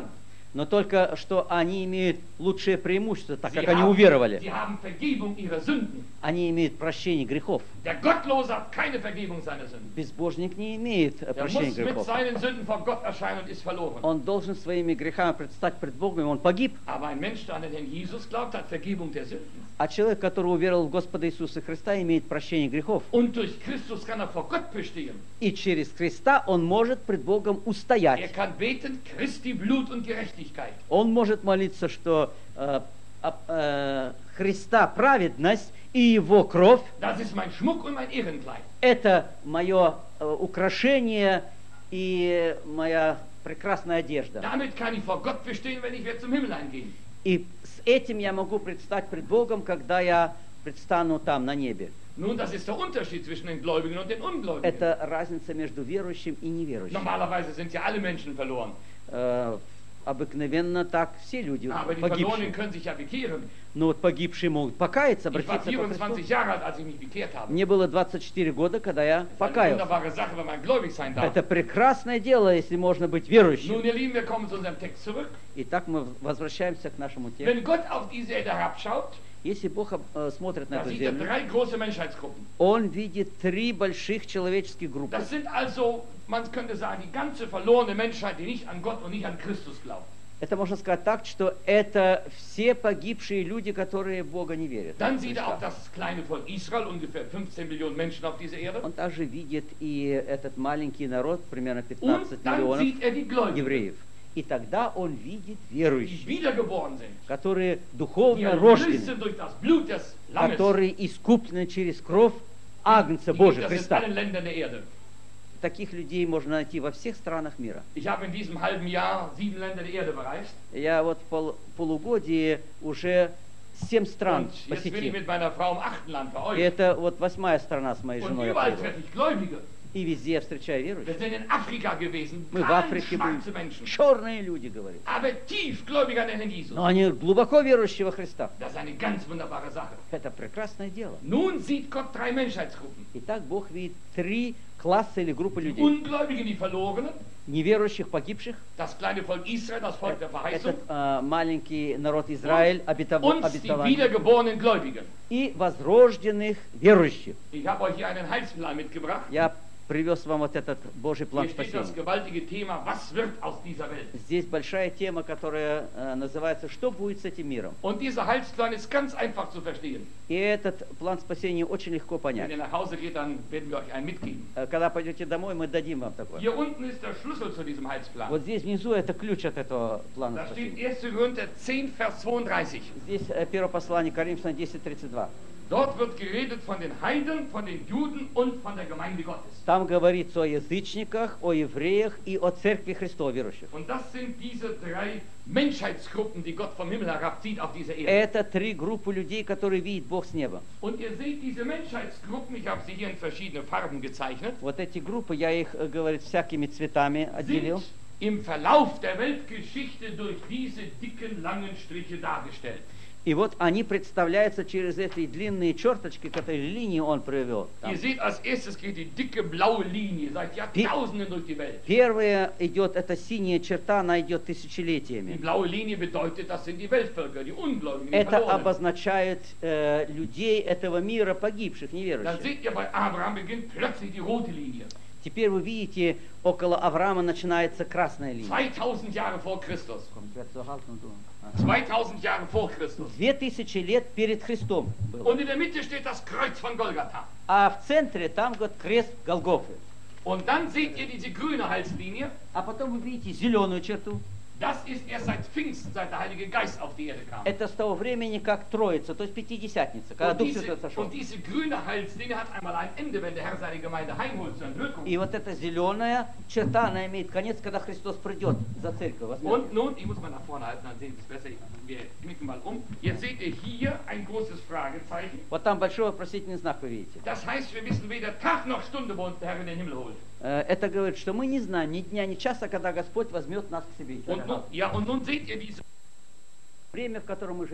Но только что они имеют лучшее преимущество, так Sie как они haben, уверовали. sie haben Vergebung ihrer Sünden. Они имеют прощение грехов. Der Gottlose hat keine Vergebung seiner Sünden. Безбожник не имеет э, Er прощения muss mit грехов. seinen Sünden vor Gott erscheinen und ist verloren. Он должен своими грехами предстать пред Богом, и он погиб. Aber ein Mensch, der an den Herrn Jesus glaubt, hat Vergebung der Sünden. А человек, который уверовал в Господа Иисуса Христа, имеет прощение грехов. Und durch Christus kann er vor Gott bestehen. И через Христа он может пред Богом Er устоять. kann beten, Christi Blut und Gerechtigkeit. Он может молиться, что э, э, э, Христа праведность и Его кровь Das ist mein Schmuck und mein Ehrenkleid. — это мое э, украшение и моя прекрасная одежда. Damit kann ich vor Gott bestehen, wenn ich werde zum Himmel eingehen. И с этим я могу предстать пред Богом, когда я предстану там, на небе. Nun, das ist der Unterschied zwischen den Gläubigen und den Ungläubigen. Это разница между верующим и неверующим. Normalerweise sind ja alle Menschen verloren. Э, обыкновенно так все люди Aber die Verlorenen погибшие. können sich ja bekehren. Но вот погибшие могут покаяться, Ich war обратиться по Христу. vierundzwanzig Jahre alt, als ich mich bekehrt habe. Мне было двадцать четыре года, когда я Das ist eine покаялся. wunderbare Sache, wenn man gläubig sein darf. Это прекрасное дело, если можно быть Nun, верующим. ihr Lieben, wir kommen zu unserem Text zurück. Итак, мы возвращаемся к нашему тексту. Wenn Gott auf diese Erde herabschaut, Если Бог э, смотрит на da эту sieht er землю, drei große Menschheitsgruppen. Он видит три больших человеческих группы. Das sind also, man könnte sagen, die ganze verlorene Menschheit, die nicht an Gott und nicht an Christus glaubt. Это можно сказать так, что это все погибшие люди, которые в Бога не верят. Dann sieht er auch das kleine Volk Israel, ungefähr fünfzehn Millionen Menschen auf dieser Erde. Он также видит и этот маленький народ, примерно Und пятнадцать dann миллионов sieht er die Gläubigen, евреев. И тогда он видит die верующих, wiedergeboren sind, которые die духовно erlöst рождены, sind durch das Blut des Lammes. которые искуплены через кровь Агнца Die gibt Божия es in Христа. allen Ländern der Erde. Таких людей можно найти во всех странах мира. Ich habe in diesem halben Jahr sieben Länder der Erde bereist. Я вот в пол- полугодии уже семь стран Und jetzt bin ich посетил. mit meiner Frau im achten Land bei И euch. это вот восьмая страна с моей Und женой. я überall пробовал. treffe ich Gläubige. И везде я встречаю Wir верующих. sind in Afrika gewesen, Мы в Африке были. schwarze Menschen, Черные люди, говорят. aber tief gläubig an den Herrn Jesus. Но они глубоко верующие во Христа. Das ist eine ganz wunderbare Sache. Это прекрасное дело. Nun sieht Gott drei Menschheitsgruppen. Итак, Бог видит три класса или группы Die людей. Ungläubigen, die Verlorenen, Неверующих, погибших. das kleine Volk Israel, das Volk der Verheißung, Этот э, маленький народ Израиль, обетов- und die обетование. wiedergeborenen Gläubigen. И возрожденных верующих. Ich habe euch hier einen Heilsplan mitgebracht. Я привез вам вот этот Божий план Hier steht das спасения. gewaltige Thema, was wird aus dieser Welt? Здесь большая тема, которая э, называется «Что будет с этим миром?». Und dieser Heilsplan ist ganz einfach zu verstehen. И этот план спасения очень легко Wenn понять. ihr nach Hause geht, dann werden wir euch einen mitgeben. Э, Когда пойдете домой, мы дадим вам такое. Hier unten ist der Schlüssel zu diesem Heilsplan. Вот здесь внизу это ключ от этого плана Da steht спасения. erster Korinther zehn, Vers zweiunddreißig. Здесь э, первое послание Коринфянам десять тридцать два. Dort wird geredet von den Heiden, von den Juden und von der Gemeinde Gottes. Там говорится о язычниках, о евреях и о церкви Христова верующих. Und das sind diese drei Menschheitsgruppen, die Gott vom Himmel herabzieht auf diese Erde. Это три группы людей, которые видит Бог с неба. Und ihr seht diese Menschheitsgruppen, ich habe sie hier in verschiedene Farben gezeichnet, Вот эти группы, я их, э, говорит, всякими цветами отделил. sind im Verlauf der Weltgeschichte durch diese dicken, langen Striche dargestellt. И вот они представляются через эти длинные черточки, которые линии он привел. там. Ihr seht, als erstes geht die dicke blaue Linie seit Jahrtausenden durch die Welt. Первая идет, эта синяя черта, она идет Die тысячелетиями. blaue Linie bedeutet, das sind die Weltvölker, die Ungläubigen, die Это Verlorenen. обозначает э, людей этого мира, погибших, Dann неверующих. seht ihr, bei Abraham beginnt plötzlich die rote Linie. Теперь вы видите, около Авраама начинается красная линия. zweitausend Jahre vor Christus. Ага. zweitausend Jahre vor Christus. Две тысячи лет перед Христом было. Und in der Mitte steht das Kreuz von Golgatha. А в центре там вот крест Голгофы. Und dann seht ihr diese grüne Halslinie. А потом вы видите зеленую черту. Das ist erst seit Pfingsten, seit der Heilige Geist auf die Erde kam. Это с того времени, как Троица, то есть Пятидесятница, когда Und Дух diese, Святой сошел. und diese grüne Halslinie hat einmal ein Ende, wenn der Herr seine Gemeinde heimholt zur Entrückung. И вот эта зеленая черта, она имеет конец, когда Христос придет за церковь. возьмет. Und nun, ich muss mal nach vorne halten, dann sehen Sie es besser. Wir knicken mal um. Jetzt seht ihr hier ein großes Fragezeichen. Вот там большой вопросительный знак вы видите. Das heißt, wir wissen weder Tag noch Stunde, wo uns der Herr in den Himmel holt. Э, Это говорит, что мы не знаем ни дня, ни часа, когда Господь возьмет нас к себе. Und nun, ja, und nun seht ihr diese Время, в котором мы живем.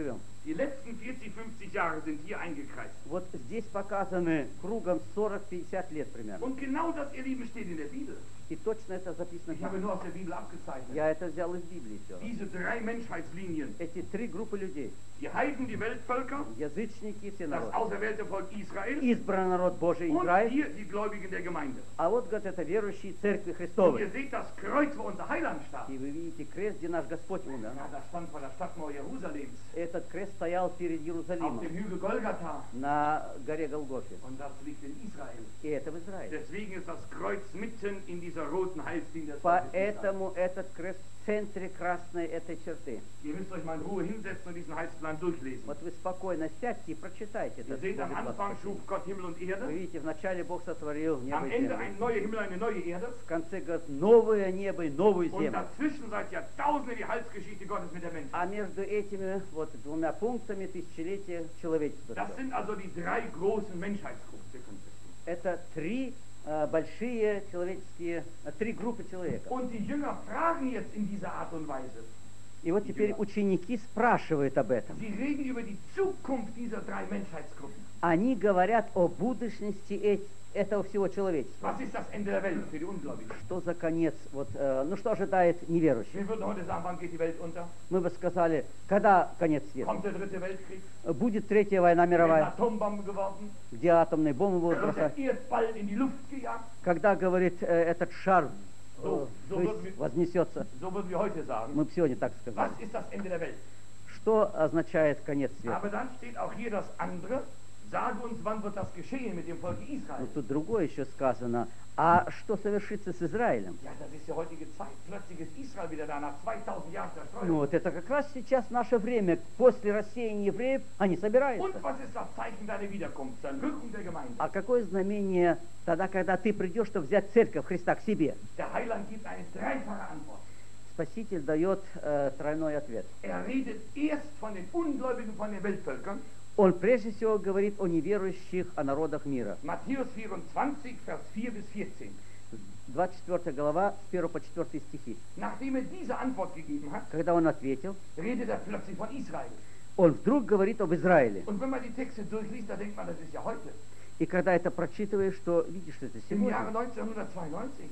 Die letzten vierzig, fünfzig Jahre sind hier eingekreist. Вот здесь показаны кругом сорок-пятьдесят лет примерно. Und genau das, ihr Lieben, steht in der Bibel. И точно это записано. Ich habe nur aus der Bibel abgezeichnet. Я это взял из Библии все. Diese drei Menschheitslinien. Эти три группы людей. Die Heiden, die Weltvölker, Язычники, все das народы. auserwählte Volk Israel Избранный народ Божий und Израиль. hier die Gläubigen der Gemeinde. А вот, говорит, это верующие церкви Und ihr Христовой. seht das Kreuz, wo unser Heiland starb. И вы видите крест, где наш Господь умер. Ja, das stand vor der Stadtmauer Jerusalems. Этот крест стоял перед Auf Иерусалимом, dem Hügel Golgatha. на горе Голгофе. Und das liegt in Israel. И это в Израиле. Deswegen ist das Kreuz mitten in dieser roten Heilslinie des Volkes Israel. Поэтому этот крест в центре красной этой черты. Ihr müsst euch mal in Ruhe hinsetzen und diesen Heilsplan durchlesen. Вот вы спокойно сядьте и прочитайте Ihr этот seht, am Божий план Anfang спасения. schuf Gott Himmel und Вы Erde. видите, вначале Бог сотворил небо Am и Ende землю. ein neuer Himmel, eine neue Erde. В конце говорит, новое небо и новую Und землю. dazwischen seit Jahrtausenden die Heilsgeschichte Gottes mit der Menschheit. А между этими вот двумя пунктами тысячелетия человечества. Das sind also die drei großen Menschheitsgruppen. Sie können es sehen. Это три э, большие человеческие, э, три группы человека. Und die Jünger fragen jetzt in dieser Art und Weise. И вот теперь ученики спрашивают об этом. Sie reden über die Zukunft dieser drei Menschheitsgruppen. Они говорят о будущности эт- этого всего человечества. Was ist das Ende der Welt für die Ungläubigen? Что за конец? Вот, э, ну что ожидает неверующих? Wir würden heute sagen, wann geht die Welt unter? Мы бы сказали, когда конец света? Kommt der dritte Weltkrieg? Будет Третья война Werden мировая, Atombomben geworfen? где атомные бомбы будут Wird бросать. der Erdball in die Luft gejagt? Когда, говорит, э, этот шар э, So, so ввысь würden wir- вознесется, So würden wir heute sagen. мы бы сегодня так Was сказали. ist das Ende der Welt? Что означает конец света? Aber dann steht auch hier das andere. Sage uns, wann wird das geschehen mit dem Volk Ну, Israel? тут другое еще сказано. А что совершится с Израилем? Ja, das ist die heutige Zeit. Plötzlich ist Israel wieder da nach zweitausend Jahren Ну Zerstreuung. вот это как раз сейчас наше время. После рассеяния евреев они собираются. Und was ist das Zeichen deiner Wiederkunft? Dein Rückung der Gemeinde. А какое знамение тогда, когда ты придешь, чтобы взять церковь Христа к себе? Der Heiland gibt eine dreifache Antwort. Спаситель дает э, тройной ответ. Er redet erst von den Ungläubigen, von den Weltvölkern. Он прежде всего говорит о неверующих, о народах мира. Matthäus vierundzwanzig, Vers vier bis vierzehn. двадцать четвёртая глава, с первого по четвёртый стихи. Nachdem er diese Antwort gegeben hat, Когда он ответил, redet er plötzlich von Israel. он вдруг говорит об Израиле. Und wenn man die Texte durchliest, dann denkt man, das ist ja heute. И когда это прочитываешь, что видишь, что это Im Jahre сегодня. neunzehnhundertzweiundneunzig.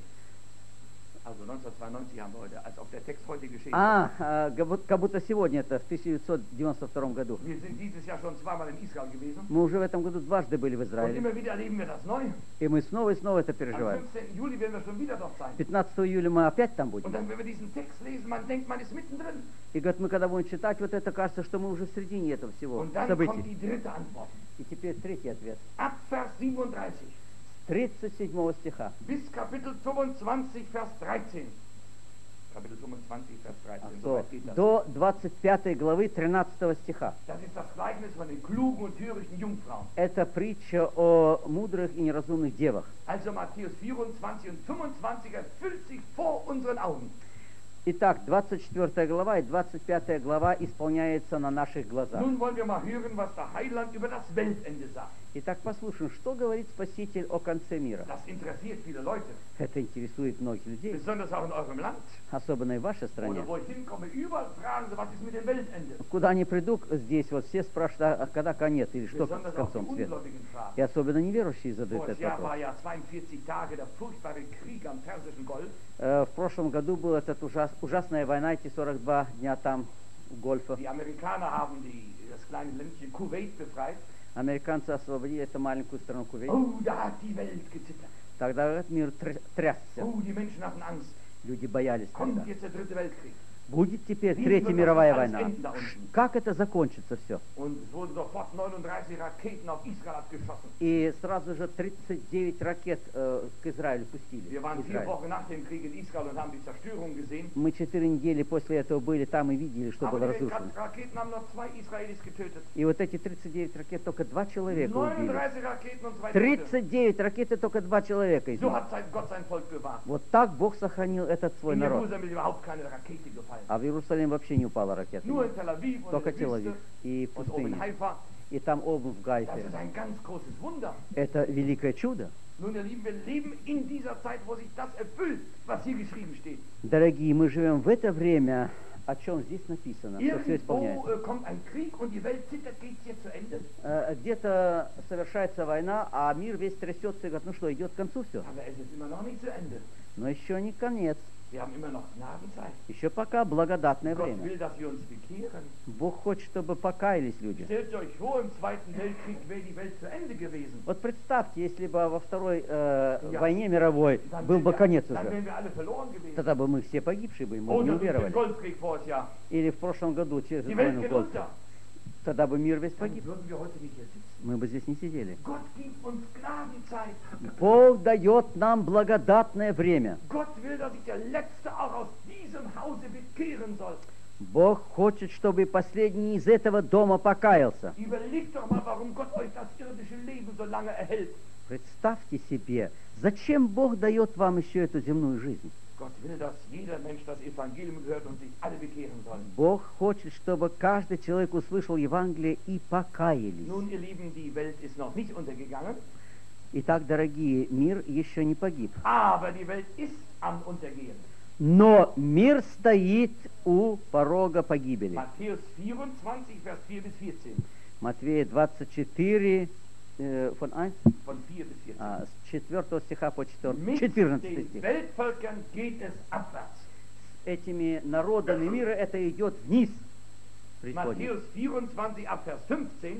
Also neunzehnhundertzweiundneunzig haben wir heute, als ob der Text heute geschehen А, а, как будто- как будто сегодня это, в тысяча девятьсот девяносто втором году. Wir sind dieses Jahr schon zweimal in Israel gewesen. Мы уже в этом году дважды были в Und Израиле. immer wieder erleben wir das neu. И мы снова и снова это Am переживаем. fünfzehnten Juli werden wir schon wieder dort sein. пятнадцатого июля мы опять там Und будем. dann, wenn wir diesen Text lesen, man denkt, man ist mittendrin. И говорит, мы когда будем читать вот это, кажется, что мы уже в середине этого всего Und dann kommt событий. die dritte Antwort. И теперь третий ответ. Ab Vers siebenunddreißig С тридцать седьмого стиха. bis Kapitel fünfundzwanzig, Vers dreizehn. Kapitel fünfundzwanzig, Vers dreizehn. So So, weit geht das. до двадцать пятой главы тринадцатого стиха. Das ist das Gleichnis von den klugen und törichten Jungfrauen. Это притча о мудрых и неразумных девах. Also Matthäus vierundzwanzig und fünfundzwanzig erfüllt sich vor unseren Augen. Итак, двадцать четвёртая глава и двадцать пятая глава исполняется на наших глазах. Nun wollen wir mal hören, was der Heiland über das Weltende sagt. Итак, послушаем, что говорит Спаситель о конце мира. Das interessiert viele Leute, Это интересует многих людей, besonders auch in eurem Land. особенно и в вашей стране. Oder wo ich hinkomme, überall fragen sie, was ist mit dem Weltende. Куда ни приду, здесь вот все спрашивают, а когда конец или что с Besonders auch die концом света. Ungläubigen fragen. И особенно неверующие задают Voriges этот Jahr war вопрос. ja zweiundvierzig Tage der furchtbare Krieg am Persischen Golf. Э, В прошлом году была эта ужас, ужасная война, эти сорок два дня там, у Гольфа. Die Amerikaner haben die, das kleine Ländchen Kuwait befreit. Американцы освободили эту маленькую страну Кувейт. Oh, da hat die Welt gezittert. Тогда этот мир тря- трясся. Oh, die Menschen hatten Angst. Люди боялись Kommt тогда. jetzt der dritte Weltkrieg. Будет теперь Wie Третья wird das мировая alles война. enden da unten? Как это закончится все? Und es wurden sofort neununddreißig Raketen auf Israel abgeschossen. И сразу же тридцать девять ракет э, к Израилю пустили. Wir waren vier Израиль. Wochen nach dem Krieg in Israel und haben die Zerstörung gesehen. Мы четыре недели после этого были там и видели, что Aber было die разрушено. Raketen haben nur zwei Israelis getötet. И вот эти тридцать девять ракет только два человека убили. neununddreißig Raketen und zwei Tote. тридцать девять ракет и только два человека из So них. hat sein Gott sein Volk bewahrt. Вот так Бог сохранил этот свой In народ. Jerusalem ist überhaupt keine Rakete gefallen. А в Иерусалим вообще не упала ракета. Nur in Tel Aviv und Только in der Тель-Авив Wüste и und oben in пустыня. Haifa. И там оба в Das Гайфе. ist ein ganz großes Wunder. Это великое чудо. Nun, ihr Lieben, wir leben in dieser Zeit, wo sich das erfüllt, was hier geschrieben steht. Дорогие, мы живем в это время, о чем здесь написано, что все Irgendwo исполняется. äh, kommt ein Krieg und die Welt zittert, geht es jetzt zu Ende. Э, Где-то совершается война, а мир весь трясется и говорит, ну что, идет к концу все. Aber es ist immer noch nicht zu Ende. Но еще не конец. Wir haben immer noch Gnadenzeit. Еще пока благодатное Gott время. will, dass wir uns bekehren. Бог хочет, чтобы покаялись люди. Stellt euch vor, im Zweiten Weltkrieg wäre die Welt zu Ende gewesen. Вот представьте, если бы во Второй э, Ja. войне мировой Dann был wären бы wir- конец Dann уже, wären wir alle verloren gewesen. тогда бы мы все погибшие были, мы бы не Oder durch den уверовали. Golfkrieg voriges Jahr. Или в прошлом году через Die Welt войну geht Голд. unter. Тогда бы мир весь Dann погиб. würden wir heute nicht hier sitzen. Мы бы здесь не сидели. Gott gibt uns Gnadenzeit. Бог дает нам благодатное время. Gott will, dass sich der Letzte auch aus diesem Hause bekehren soll. Бог хочет, чтобы последний из этого дома покаялся. Überlegt doch mal, warum Gott euch das irdische Leben so lange erhält. Представьте себе, зачем Бог дает вам еще эту земную жизнь? Gott will, dass jeder Mensch das Evangelium hört und sich alle bekehren sollen. Бог хочет, чтобы каждый человек услышал Евангелие и покаялись. Nun, ihr Lieben, die Welt ist noch nicht untergegangen, Итак, дорогие, мир еще не погиб. aber die Welt ist am Untergehen. Но мир стоит у порога погибели. Matthäus vierundzwanzig, Vers vier bis vierzehn. Матвея двадцать четыре, э, von eins, Von vier bis vierzehn. а, с четвёртого стиха по Mit четырнадцатый den стих. Weltvölkern geht es abwärts. Этими народами мира это идет вниз. Преисподней. Matthäus vierundzwanzig, ab Vers fünfzehn.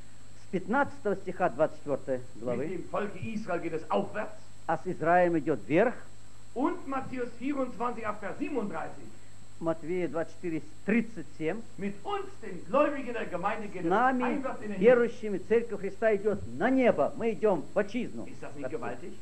С пятнадцатого стиха двадцать четвёртой Mit главы, dem Volke Israel geht es aufwärts. а с Израилем идет вверх. Und Matthäus vierundzwanzig, ab Vers siebenunddreißig. Матвея двадцать четыре, тридцать семь. Mit uns, den Gläubigen der Gemeinde, geht С es нами, einwärts in den Himmel. верующими, Церковь Христа идет на небо. Мы идем в отчизну. Ist das nicht gewaltig?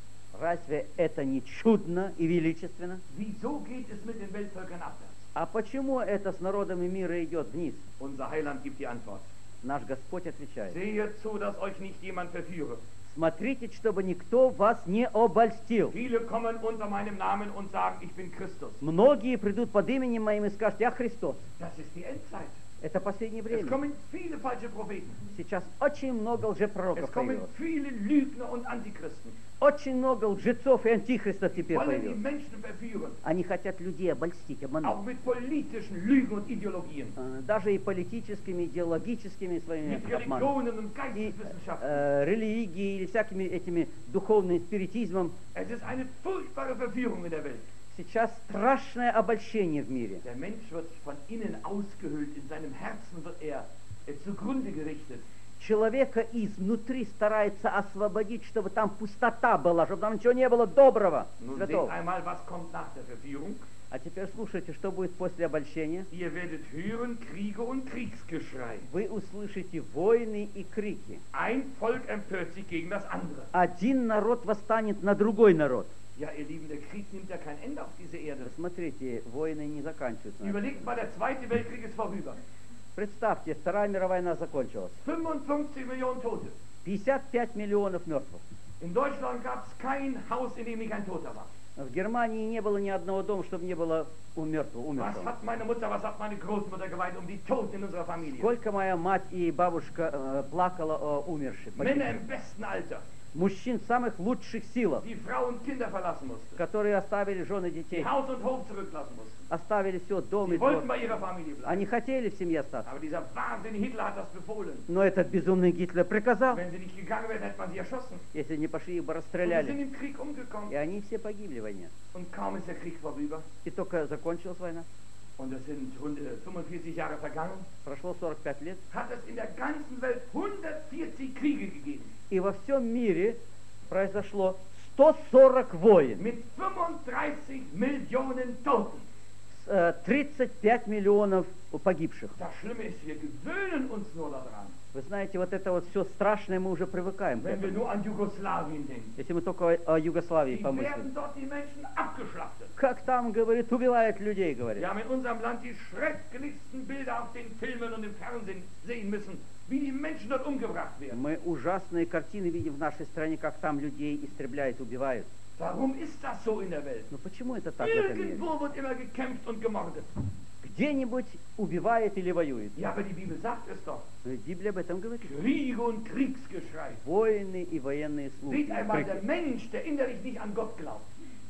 Разве это не чудно и величественно? Wieso geht es mit den Weltvölkern abwärts? А почему это с народами мира идет вниз? Unser Heiland gibt die Antwort. Наш Господь отвечает. Sehet zu, dass euch nicht jemand verführe. Смотрите, чтобы никто вас не обольстил. Viele kommen unter meinem Namen und sagen, ich bin Christus. Многие придут под именем моим и скажут, я Христос. Das ist die Endzeit. Это последнее Es время. kommen viele falsche Propheten. Сейчас очень много лжепророков Es kommen появилось. viele Lügner und Antichristen. Очень много лжецов и антихристов теперь Wollen die появилось. Menschen verführen. Они хотят людей обольстить, Auch обмануть. mit politischen Lügen und Ideologien. Э, Даже и политическими, идеологическими своими Mit обманами. Religionen und И Geisteswissenschaften. э, религией или всякими этими духовным спиритизмом. Es ist eine furchtbare Verführung in der Welt. Сейчас страшное обольщение в мире. Der Mensch wird von innen ausgehöhlt, in seinem Herzen wird er äh, zugrunde gerichtet. Человека изнутри старается освободить, чтобы там пустота была, чтобы там ничего не было доброго, Nun seht святого. einmal, was kommt nach der Verführung. А теперь слушайте, что будет после обольщения. Ihr werdet hören Kriege und Kriegsgeschrei. Вы услышите войны и крики. Ein Volk empört sich gegen das andere. Один народ восстанет на другой народ. Ja, ihr Lieben, der Krieg nimmt ja kein Ende auf dieser Erde. Смотрите, войны не заканчиваются. Überlegt mal, der Zweite Weltkrieg ist vorüber. Представьте, Вторая мировая война закончилась. fünfundfünfzig Millionen Tote. пятьдесят пять миллионов мертвых. In Deutschland gab es kein Haus, in dem nicht ein Toter war. В Германии не было ни одного дома, чтобы не было у мертвого, Was умершего. hat meine Mutter, was hat meine Großmutter geweint um die Toten in unserer Familie? Сколько моя мать и бабушка э, плакала о умерших, Männer погибших. im besten Alter, Мужчин в самых лучших силах, die Frauen und Kinder verlassen mussten, которые оставили жены детей, die Haus und Hof zurücklassen mussten. оставили все, дом и Sie wollten двор. bei ihrer Familie bleiben. Они хотели в семье остаться. Aber dieser wahnsinnige Hitler hat das befohlen. Но этот безумный Гитлер приказал, Wenn sie nicht gegangen wären, hätte man sie erschossen. если не пошли, их бы Und sie sind расстреляли. im Krieg umgekommen. И они все погибли в войне. Und kaum ist der Krieg vorüber. И только закончилась война. Und es sind fünfundvierzig Jahre vergangen. Прошло сорок пять лет. Hat es in der ganzen Welt hundertvierzig Kriege gegeben. И во всем мире произошло сто сорок войн. Mit fünfunddreißig Millionen Toten. С, э, тридцать пять миллионов погибших. Das Schlimme ist, wir gewöhnen uns nur daran. Вы знаете, вот это вот все страшное мы уже привыкаем к Wenn wir этому. nur an Jugoslawien denken. Если мы только о Югославии Wie помыслим. werden dort die Menschen abgeschlachtet? Как там, говорит, убивают людей, Wir говорит. haben in unserem Land die schrecklichsten Bilder auf den Filmen und im Fernsehen sehen müssen, wie die Menschen dort umgebracht werden. Мы ужасные картины видим в нашей стране, как там людей истребляют, убивают. Warum ist das so in der Welt? Но почему это так в этом мире? Irgendwo wird immer gekämpft und gemordet. Где-нибудь убивает или воюет. Ja, aber die Bibel sagt es doch. Но Библия об этом говорит. Kriege und Kriegsgeschrei. Войны и военные слухи. Seht einmal, der крики. Mensch, der innerlich nicht an Gott glaubt,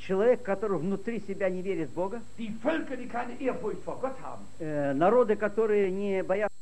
человек, который внутри себя не верит в Бога, die Völker, die keine Ehrfurcht vor Gott haben, э, народы, которые не боятся